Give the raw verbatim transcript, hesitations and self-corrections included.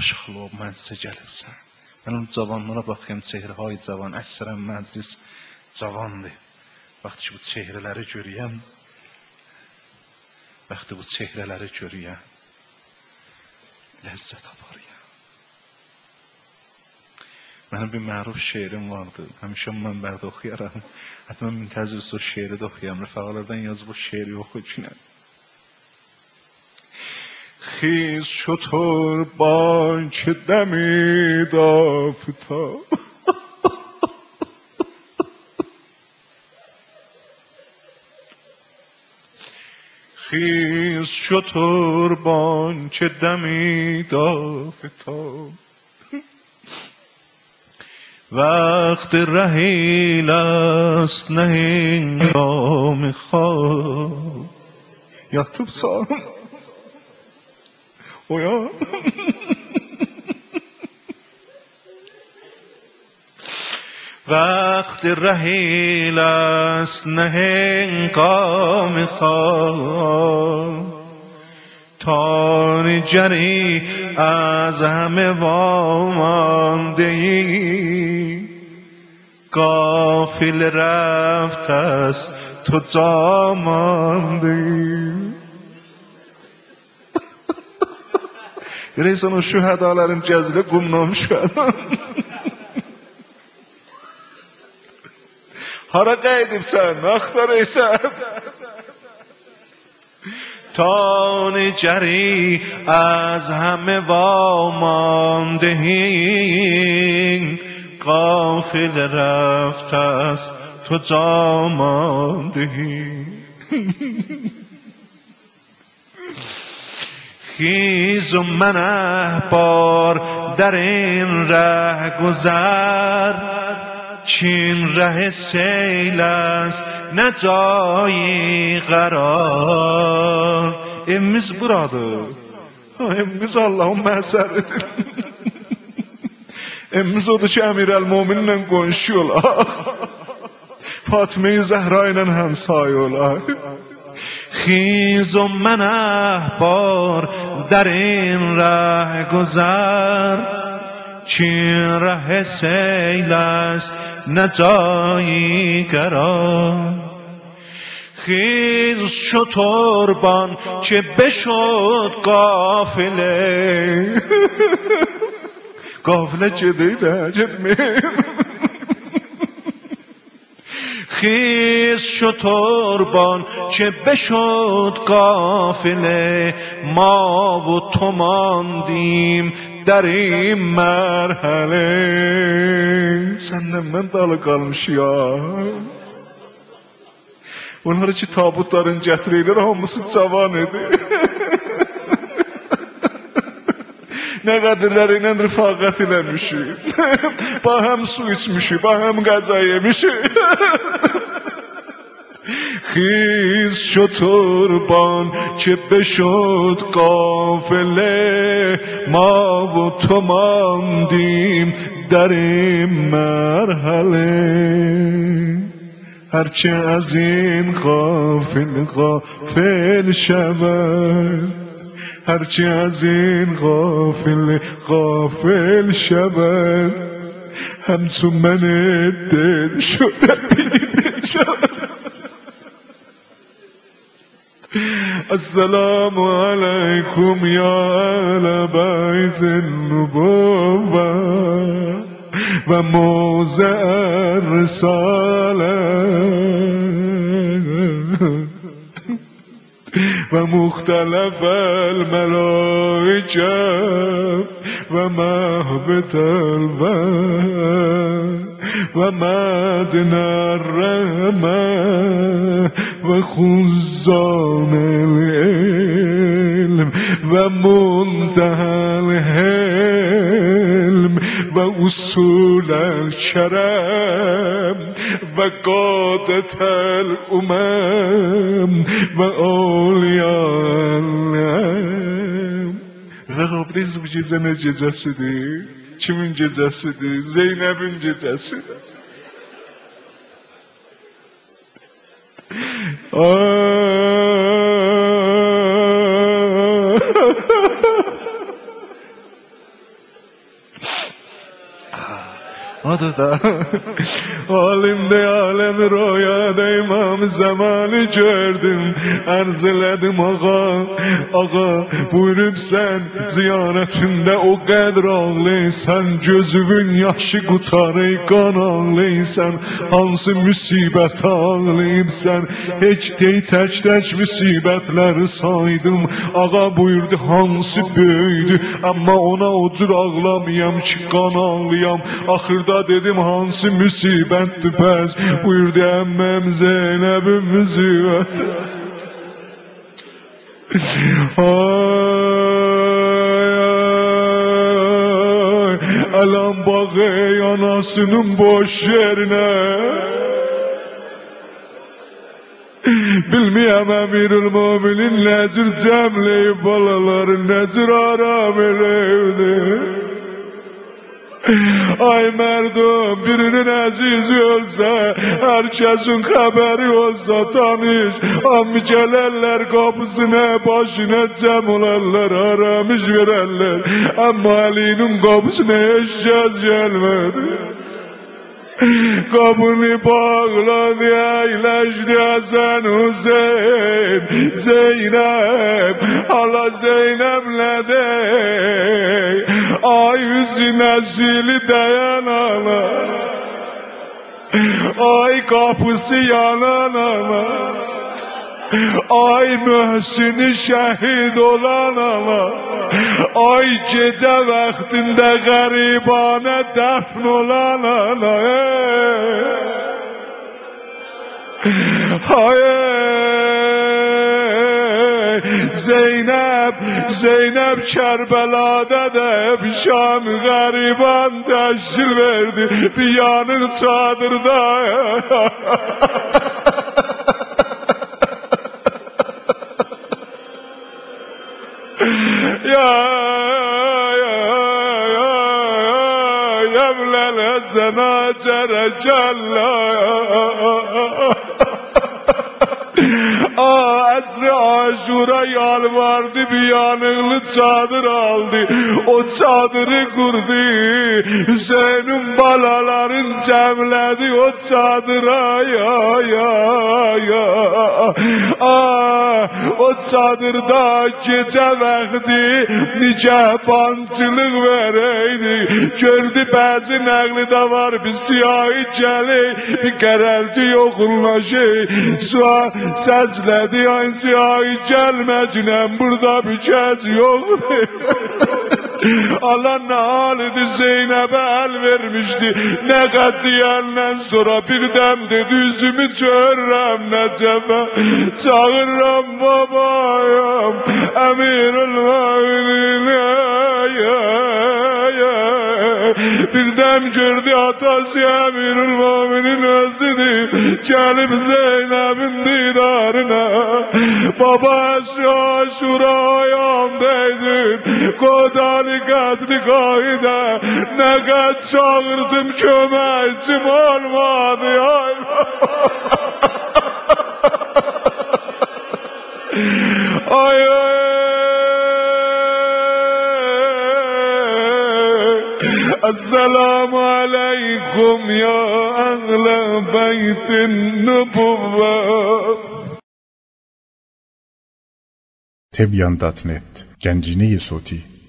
خوشحال و مزه جلسه. من اون جوانlara bakıyorum, çehreهای cavan, əksərən məclis cavandır. Vaxtı ki bu çehrələri görüyəm, vaxtı bu çehrələri görüyəm, ləzzət aparıyam. Mənim bir məruf şeirim vardı, həmişə mənbərdə oxuyaram. Hətta mən müntəzir o şeiri də oxuyam, rəfəqalardan yazıb o şeiri oxuyam. خیز شتر بانک دمید آفتاب خیز شتر بانک دمید آفتاب وقت رحیل است نه هنگام خواب. یعقوب سام اویا وقت رحیل است نه هنگام خواب. تار جری از همه وامانده ای غافل رفت است تو جا مانده ای. Bir insan o şühedaların cəzilə qumlamış adam. Hara qaydibsən, axtarırsan. تان جری از همه واماندهی غافل رفت است تو جا ماندهی. خیز و منهبار در این ره گذر چین ره سیل است نه جایی قرار. Evimiz buradır. Evimiz Allah'ın məhsəridir. Evimiz odur ki Əmirəl-Möminlə qonşuyorlar. Fatıma-i Zəhra ilə həmsayolar. خیز و منهبار در این ره گذر چین ره سیل است نه جایی قرار. خیز شتربان که بشد قافله قافله جدیده جدمه. خیز شتربان که بشد قافله ما و تو ماندیم در این مرحله. Səndən mən dalı qalmışıyam. Onları ki tabutların gətirirlər hamısı cavan idi. Nə qədərləri ilə rifaqət eləmişik. Ba həm su içmişik, ba həm qəca yemişik. خیز شتربان که بشد قافله ما و تو ماندیم در این مرحله. هرچه از این غافل غافل شود هرچه از این غافل غافل شود همچو من دل شده بیده شود. السلام علیکم یا اهل بیت النبوة و موضع الرسالة و مختلف الملائکه و مهبط الوحی و معدن الرحمة و خزان العلم و منتهى الحلم و اصول الکرم و قادة الامم و اولیاء العلم. Rəqabriz bu gecə nə gecəsidir? Kimin gecəsidir? Zeynəbin gecəsidir. adı da halimde alem royada imam zamanı gördüm. Arz elədim ağa, ağa buyurub sən ziyarətində o qədr ağlaysan, gözümün yaşı qutarı qan ağlaysan, hansı müsibət ağlayıbsan, heç dey tək-tək müsibətləri saydım. Ağa buyurdu hansı böyüdü, amma ona o cür ağlamayam ki qan ağlayam. Axırda dedim hansı müsibətdir bəs, buyurdu əmməm Zeynəbim müsibət. Ay ay alam bax ey anasının boş yerine. Bilmiyəm Əmirül Müminin nəcür cəmləyib balaları, nəcür aram eləyibdi. Ay mərdum, birinin əzizi ölsə, hər kəsin xəbəri olsa tanış, ammi gələrlər qapısına, başına cəm olarlar, aramış verərlər. Amma Əlinin qapısına heç kəs gəlmədi. Kapını bağladı, eyleşdi Hasan Hüseyin, Zeynep, hala Zeynep'le ay yüzü nesili dayanana, ay kapısı yanana, ay Möhsünü şəhid olan ana, ay gecə vaxtında qəribana dəfn olan ana. Ay Zeynep, Zeynep Kərbəlada da bir şam qəriban təşkil verdi, bir yanıq çadırda. Ya ya ya ya evlel ezena cerecella. Aa Esri Aşura yalvardı, bir yanıqlı çadır aldı, o çadırı kurdu, Hüseyin'in balaların cəmlədi o çadıra. Ya ya ya aa o çadırda gecə vaxtı nigahbançılıq verəydi. Gördü bəzi nəqlidə var, bir siyahi gəli, bir qərəlti yoxunlaşır, sual səslədi, ay siyahi gəlməcünəm, burada bir kəs yoxdur. Allah nə halidir, Zeynəbə əl vermişdi, nə qəd deyəndən sonra birdəm dedi, üzümü görürəm Nəcəbə, çağırıram babayam, Əmirül Möminə. Birdəm gördü atası Əmirül Müminin özüdür, gəlib Zeynəbin didarına. Baba Əsri Aşura ayağımdaydın, Qodali qədri qayda, nə qəd çağırdım köməkçim olmadı. Ay ay ay Esselamu aleykum ya ehle beytin nübüvve. Tebyan nokta net Gənciniyi Soti